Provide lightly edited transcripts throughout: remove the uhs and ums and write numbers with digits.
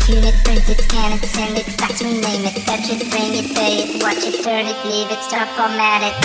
tune it, print it, scan it, send it, fax, rename it, touch it, bring it, pay it, watch it, turn it, leave it, stop, format it.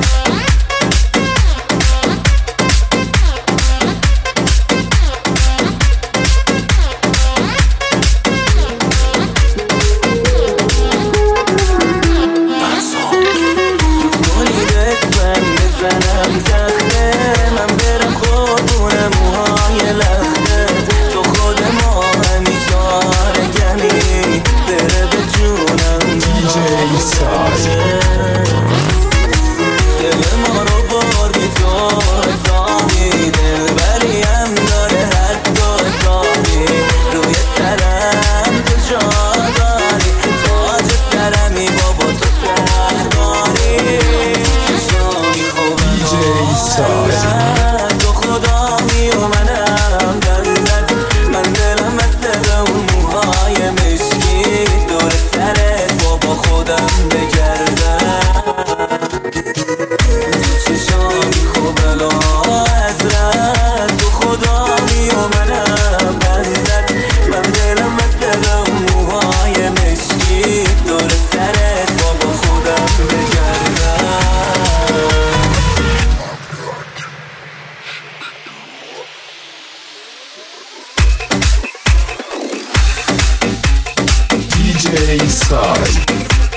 Inside.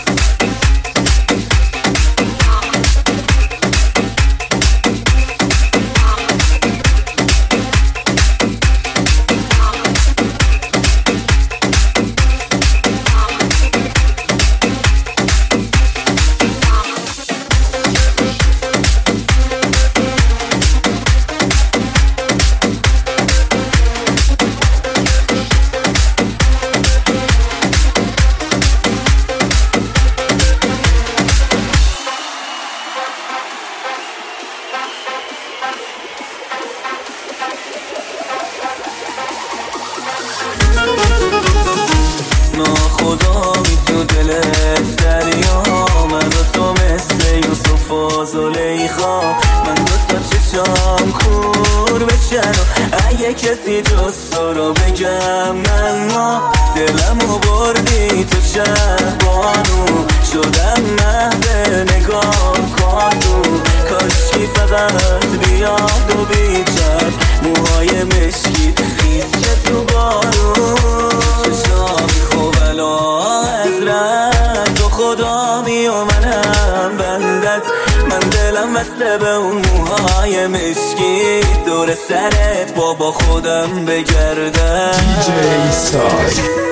خدایی تو دلت دریا، من و تو مثل یوسف و زلیخا، من دوتا چشام کور بشن و اگه کسی جز تو رو بگم من ما دلمو بردی تو شهبانو، شدم محو نگاه کاتو، کاشکی فقط بیاد و بیچد موهای مشکی خیز که تو بارون، چشامی خوبلا ازرد تو خدامی و منم بندت، من دلم وصله به اون موهای مشکی دور سرت بابا خودم بگردم. DJ Inside.